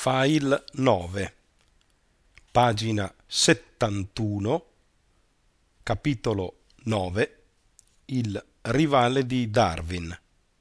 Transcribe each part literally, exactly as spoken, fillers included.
File nove, pagina settantuno, capitolo nove, il rivale di Darwin.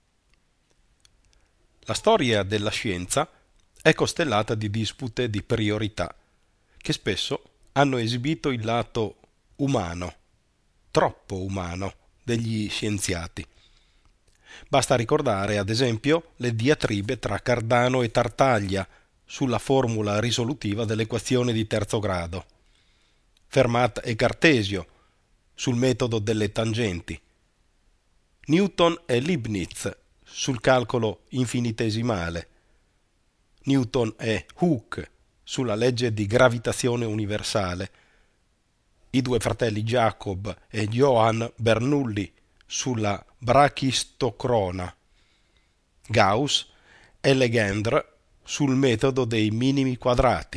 La storia della scienza è costellata di dispute di priorità, che spesso hanno esibito il lato umano, troppo umano, degli scienziati. Basta ricordare, ad esempio, le diatribe tra Cardano e Tartaglia sulla formula risolutiva dell'equazione di terzo grado, Fermat e Cartesio sul metodo delle tangenti, Newton e Leibniz sul calcolo infinitesimale, Newton e Hooke sulla legge di gravitazione universale, i due fratelli Jacob e Johann Bernoulli sulla brachistocrona, Gauss e Legendre sul metodo dei minimi quadrati.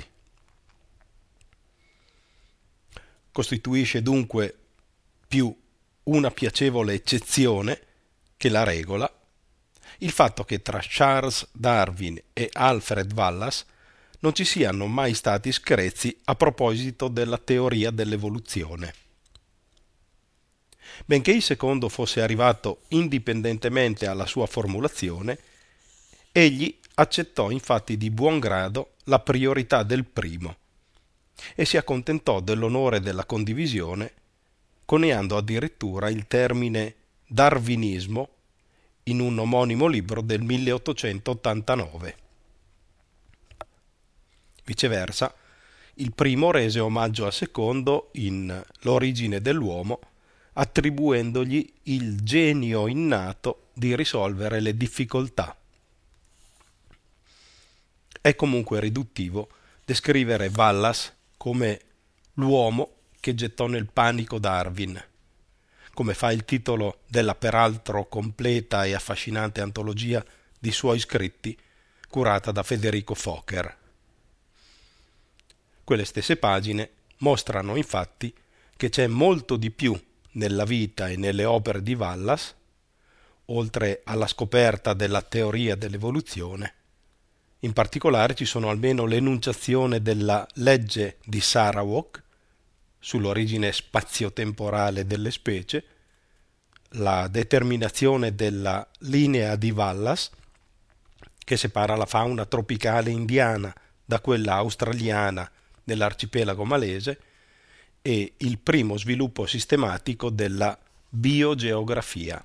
Costituisce dunque più una piacevole eccezione che la regola il fatto che tra Charles Darwin e Alfred Wallace non ci siano mai stati screzi a proposito della teoria dell'evoluzione. Benché il secondo fosse arrivato indipendentemente alla sua formulazione, egli accettò infatti di buon grado la priorità del primo e si accontentò dell'onore della condivisione, coniando addirittura il termine darwinismo in un omonimo libro del milleottocentottantanove. Viceversa, il primo rese omaggio al secondo in L'origine dell'uomo, attribuendogli il genio innato di risolvere le difficoltà. È comunque riduttivo descrivere Wallace come l'uomo che gettò nel panico Darwin, come fa il titolo della peraltro completa e affascinante antologia di suoi scritti curata da Federico Fokker. Quelle stesse pagine mostrano infatti che c'è molto di più nella vita e nelle opere di Wallace, oltre alla scoperta della teoria dell'evoluzione. In particolare ci sono almeno l'enunciazione della legge di Sarawak sull'origine spazio-temporale delle specie, la determinazione della linea di Wallace che separa la fauna tropicale indiana da quella australiana nell'arcipelago malese e il primo sviluppo sistematico della biogeografia.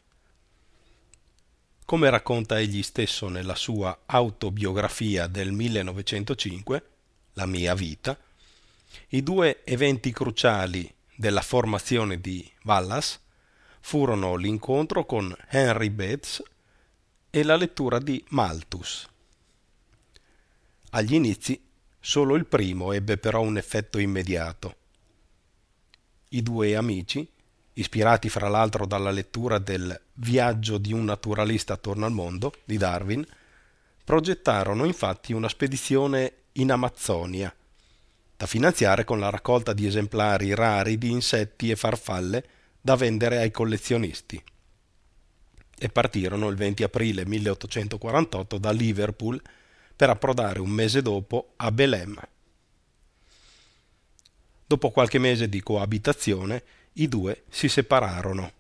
Come racconta egli stesso nella sua autobiografia del millenovecentocinque, La mia vita, i due eventi cruciali della formazione di Wallace furono l'incontro con Henry Bates e la lettura di Malthus. Agli inizi solo il primo ebbe però un effetto immediato. I due amici, ispirati fra l'altro dalla lettura del Viaggio di un naturalista attorno al mondo di Darwin, progettarono infatti una spedizione in Amazzonia, da finanziare con la raccolta di esemplari rari di insetti e farfalle da vendere ai collezionisti, e partirono il venti aprile milleottocentoquarantotto da Liverpool per approdare un mese dopo a Belém. Dopo qualche mese di coabitazione, i due si separarono.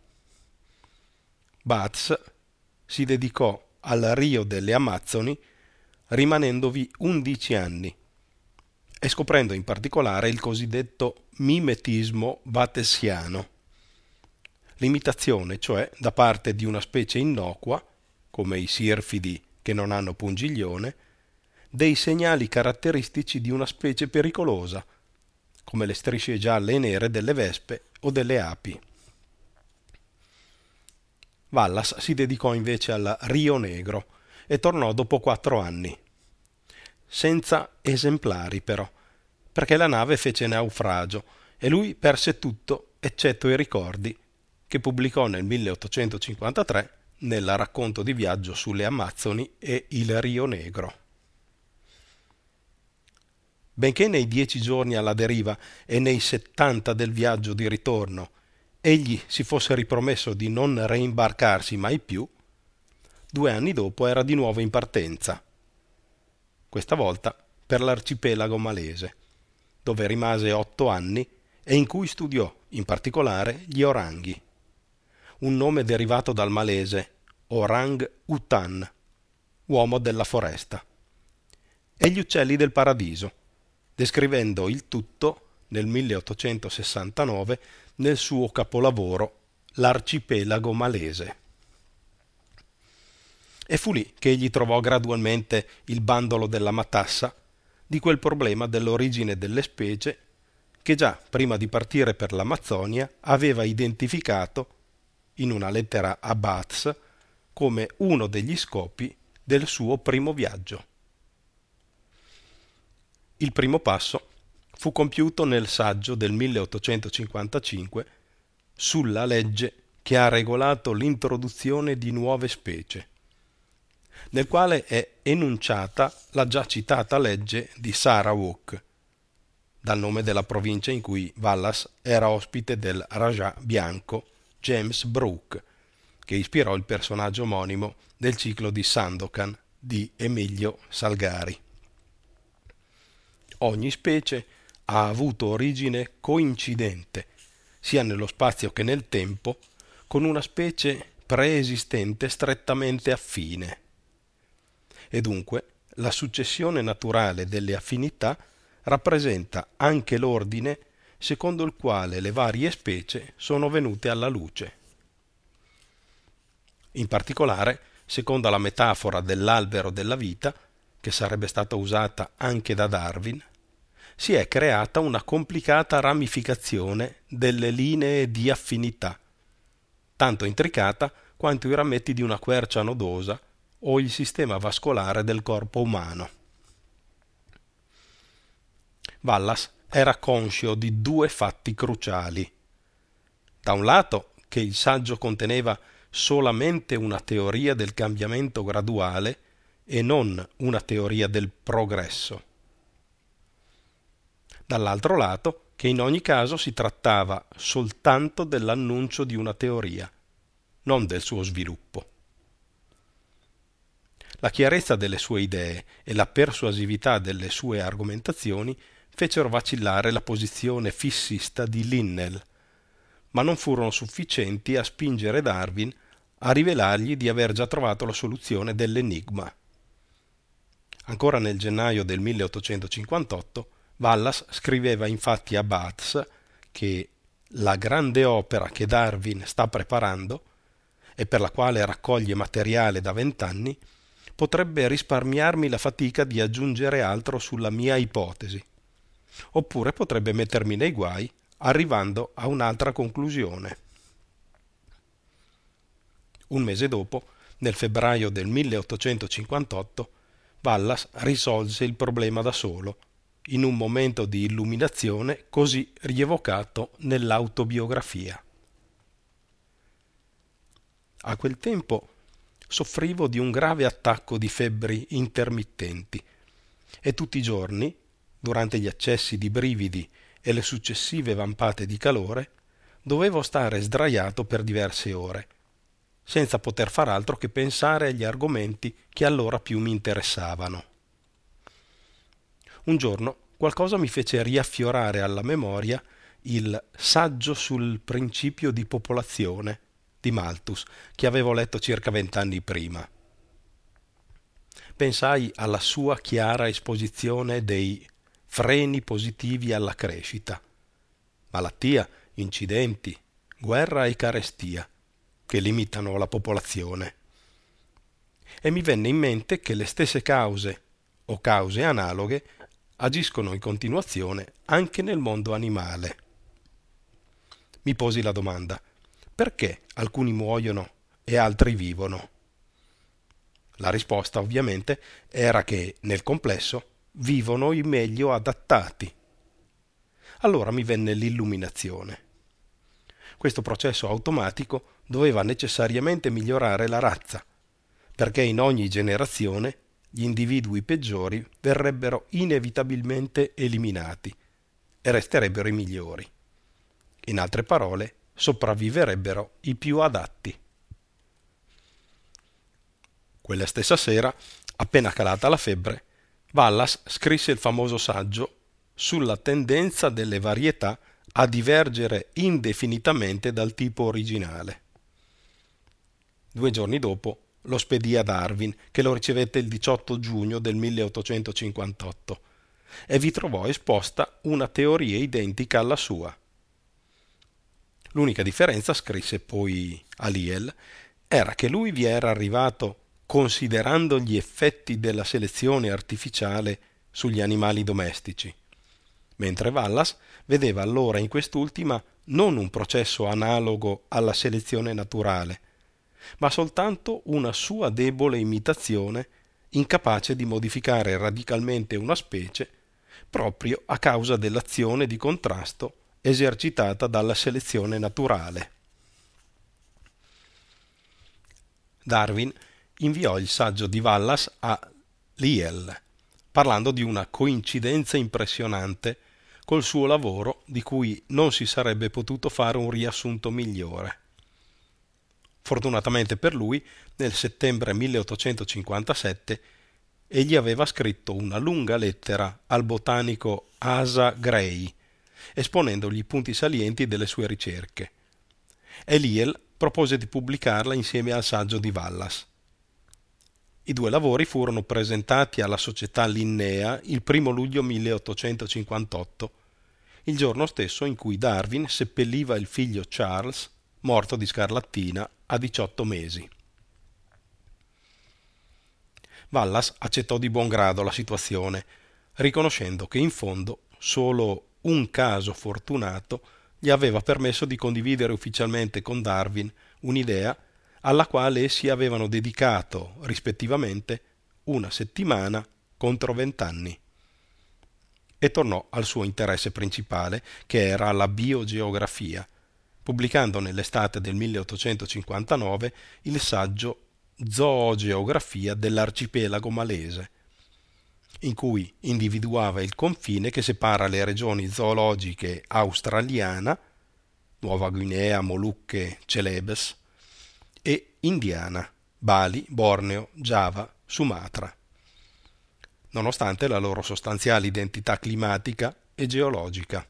Bates si dedicò al Rio delle Amazzoni, rimanendovi undici anni, e scoprendo in particolare il cosiddetto mimetismo batesiano, l'imitazione, cioè, da parte di una specie innocua, come i sirfidi che non hanno pungiglione, dei segnali caratteristici di una specie pericolosa, come le strisce gialle e nere delle vespe o delle api. Wallace si dedicò invece al Rio Negro e tornò dopo quattro anni, senza esemplari però, perché la nave fece naufragio e lui perse tutto eccetto i ricordi che pubblicò nel milleottocentocinquantatré nel racconto di viaggio sulle Amazzoni e il Rio Negro. Benché nei dieci giorni alla deriva e nei settanta del viaggio di ritorno egli si fosse ripromesso di non reimbarcarsi mai più, due anni dopo era di nuovo in partenza. questa volta per l'arcipelago malese, dove rimase otto anni e in cui studiò in particolare gli oranghi, un nome derivato dal malese orang utan, uomo della foresta, e gli uccelli del paradiso, descrivendo il tutto nel milleottocentosessantanove nel suo capolavoro L'arcipelago malese. E fu lì che egli trovò gradualmente il bandolo della matassa di quel problema dell'origine delle specie che già prima di partire per l'Amazzonia aveva identificato in una lettera a Bates come uno degli scopi del suo primo viaggio. Il primo passo fu compiuto nel saggio del milleottocentocinquantacinque sulla legge che ha regolato l'introduzione di nuove specie, nel quale è enunciata la già citata legge di Sarawak, dal nome della provincia in cui Wallace era ospite del Raja bianco James Brooke, che ispirò il personaggio omonimo del ciclo di Sandokan di Emilio Salgari. Ogni specie ha avuto origine coincidente, sia nello spazio che nel tempo, con una specie preesistente strettamente affine. E dunque la successione naturale delle affinità rappresenta anche l'ordine secondo il quale le varie specie sono venute alla luce. In particolare, secondo la metafora dell'albero della vita, che sarebbe stata usata anche da Darwin, si è creata una complicata ramificazione delle linee di affinità, tanto intricata quanto i rametti di una quercia nodosa o il sistema vascolare del corpo umano. Wallace era conscio di due fatti cruciali. Da un lato, che il saggio conteneva solamente una teoria del cambiamento graduale e non una teoria del progresso. Dall'altro lato, che in ogni caso si trattava soltanto dell'annuncio di una teoria, non del suo sviluppo. La chiarezza delle sue idee e la persuasività delle sue argomentazioni fecero vacillare la posizione fissista di Linnell, ma non furono sufficienti a spingere Darwin a rivelargli di aver già trovato la soluzione dell'enigma. Ancora nel gennaio del milleottocentocinquantotto Wallace scriveva infatti a Bates che la grande opera che Darwin sta preparando e per la quale raccoglie materiale da vent'anni potrebbe risparmiarmi la fatica di aggiungere altro sulla mia ipotesi, oppure potrebbe mettermi nei guai arrivando a un'altra conclusione. Un mese dopo, nel febbraio del milleottocentocinquantotto, Wallace risolse il problema da solo, in un momento di illuminazione così rievocato nell'autobiografia. A quel tempo soffrivo di un grave attacco di febbri intermittenti e tutti i giorni, durante gli accessi di brividi e le successive vampate di calore, dovevo stare sdraiato per diverse ore, senza poter far altro che pensare agli argomenti che allora più mi interessavano. Un giorno qualcosa mi fece riaffiorare alla memoria il Saggio sul principio di popolazione di Malthus, che avevo letto circa vent'anni prima. Pensai alla sua chiara esposizione dei freni positivi alla crescita, malattia, incidenti, guerra e carestia, che limitano la popolazione. E mi venne in mente che le stesse cause o cause analoghe agiscono in continuazione anche nel mondo animale. Mi posi la domanda: perché alcuni muoiono e altri vivono? La risposta, ovviamente, era che, nel complesso, vivono i meglio adattati. Allora mi venne l'illuminazione. Questo processo automatico doveva necessariamente migliorare la razza, perché in ogni generazione gli individui peggiori verrebbero inevitabilmente eliminati e resterebbero i migliori. In altre parole, sopravviverebbero i più adatti. Quella stessa sera, appena calata la febbre, Wallace scrisse il famoso saggio sulla tendenza delle varietà a divergere indefinitamente dal tipo originale. Due giorni dopo lo spedì a Darwin, che lo ricevette il diciotto giugno del milleottocentocinquantotto, e vi trovò esposta una teoria identica alla sua. L'unica differenza, scrisse poi a Lyell, era che lui vi era arrivato considerando gli effetti della selezione artificiale sugli animali domestici, mentre Wallace vedeva allora in quest'ultima non un processo analogo alla selezione naturale, ma soltanto una sua debole imitazione, incapace di modificare radicalmente una specie proprio a causa dell'azione di contrasto esercitata dalla selezione naturale. Darwin inviò il saggio di Wallace a Lyell, parlando di una coincidenza impressionante col suo lavoro di cui non si sarebbe potuto fare un riassunto migliore. Fortunatamente per lui, nel settembre milleottocentocinquantasette, egli aveva scritto una lunga lettera al botanico Asa Gray, esponendogli i punti salienti delle sue ricerche. E Lyell propose di pubblicarla insieme al saggio di Wallace. I due lavori furono presentati alla società Linnea il primo luglio milleottocentocinquantotto, il giorno stesso in cui Darwin seppelliva il figlio Charles, morto di scarlattina a diciotto mesi. Wallace accettò di buon grado la situazione, riconoscendo che in fondo solo un caso fortunato gli aveva permesso di condividere ufficialmente con Darwin un'idea alla quale essi avevano dedicato, rispettivamente, una settimana contro vent'anni. E tornò al suo interesse principale, che era la biogeografia, pubblicando nell'estate del milleottocentocinquantanove il saggio Zoogeografia dell'arcipelago malese, in cui individuava il confine che separa le regioni zoologiche australiana, Nuova Guinea, Molucche, Celebes, e indiana, Bali, Borneo, Giava, Sumatra, nonostante la loro sostanziale identità climatica e geologica.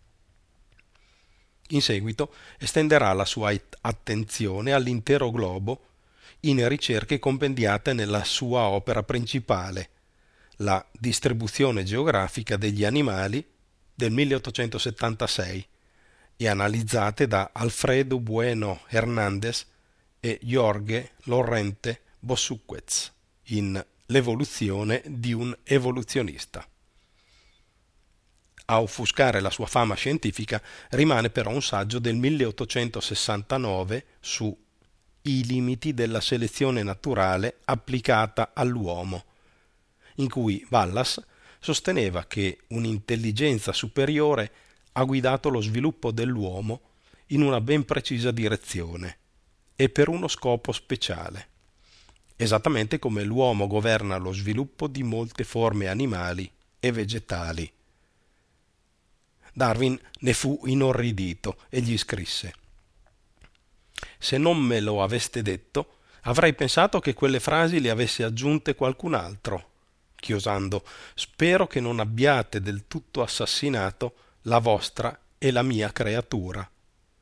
In seguito estenderà la sua attenzione all'intero globo in ricerche compendiate nella sua opera principale, La distribuzione geografica degli animali del milleottocentosettantasei, e analizzate da Alfredo Bueno Hernández e Jorge Lorente Bossuquez in L'evoluzione di un evoluzionista. A offuscare la sua fama scientifica rimane però un saggio del milleottocentosessantanove su I limiti della selezione naturale applicata all'uomo, in cui Wallace sosteneva che un'intelligenza superiore ha guidato lo sviluppo dell'uomo in una ben precisa direzione e per uno scopo speciale, esattamente come l'uomo governa lo sviluppo di molte forme animali e vegetali. Darwin ne fu inorridito e gli scrisse: «Se non me lo aveste detto, avrei pensato che quelle frasi le avesse aggiunte qualcun altro», chiosando: «Spero che non abbiate del tutto assassinato la vostra e la mia creatura».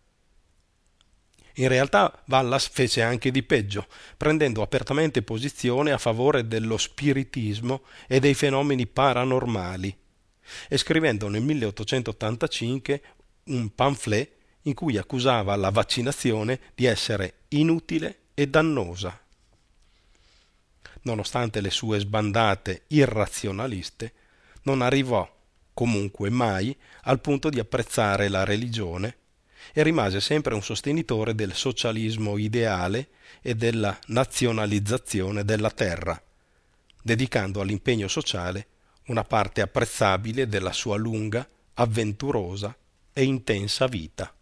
In realtà Wallace fece anche di peggio, prendendo apertamente posizione a favore dello spiritismo e dei fenomeni paranormali, e scrivendo nel milleottocentottantacinque un pamphlet in cui accusava la vaccinazione di essere inutile e dannosa. Nonostante le sue sbandate irrazionaliste, non arrivò comunque mai al punto di apprezzare la religione e rimase sempre un sostenitore del socialismo ideale e della nazionalizzazione della terra, dedicando all'impegno sociale una parte apprezzabile della sua lunga, avventurosa e intensa vita.